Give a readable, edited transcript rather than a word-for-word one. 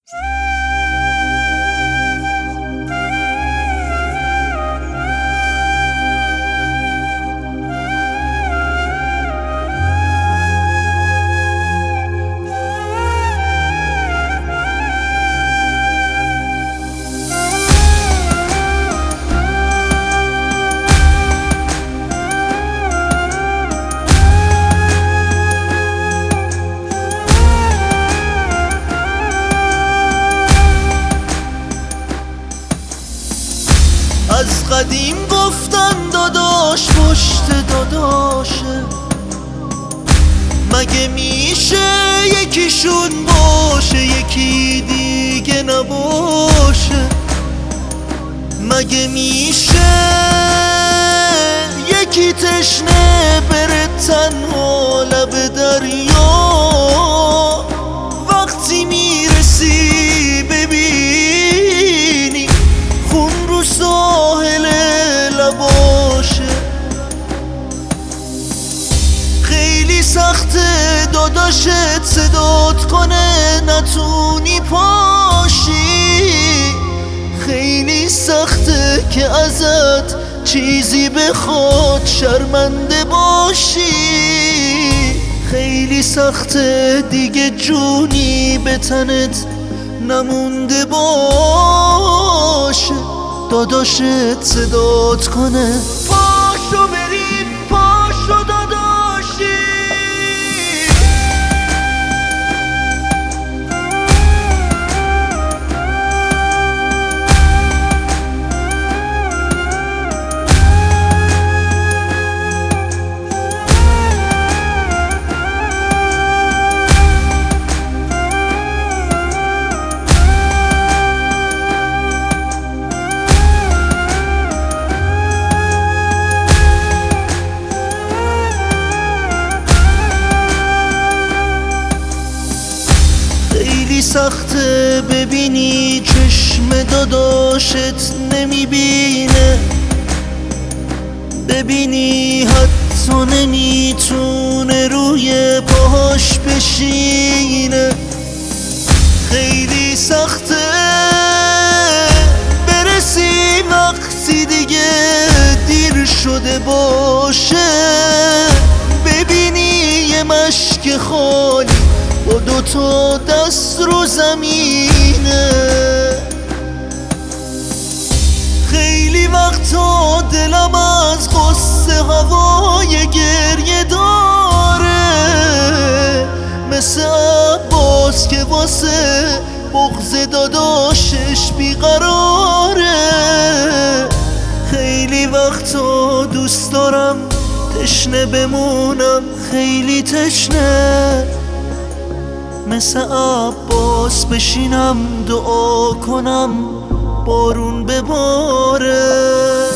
از قدیم گفتن داداش پشت داداشه، مگه میشه یکیشون باشه یکی دیگه نباشه؟ مگه میشه یکی تشنه بره تنها لب دریا؟ وقتی میرسی ببینی خون رو ساحل لباشه. خیلی سخته داداشت صدات کنه نتونی پاشی، خیلی سخته که ازت چیزی بخواد شرمنده باشی، خیلی سخته دیگه جونی به تنت نمونده باشه داداشت صدات کنه پاشو بریم پاشو داداشی. خیلی سخته ببینی چشم داداشت نمیبینه، ببینی حتی نمیتونه روی پاهاش بشینه. خیلی سخته برسی وقتی دیگه دیر شده باشه، ببینی یه مشک خالی با دوتا دست رو زمینه. خیلی وقتا دلم از قصه هوای گریه داره، مثل عباس که واسه بغض داداشش بیقراره. خیلی وقتا دوست دارم تشنه بمونم خیلی تشنه، مثل عباس بشینم دعا کنم بارون بباره.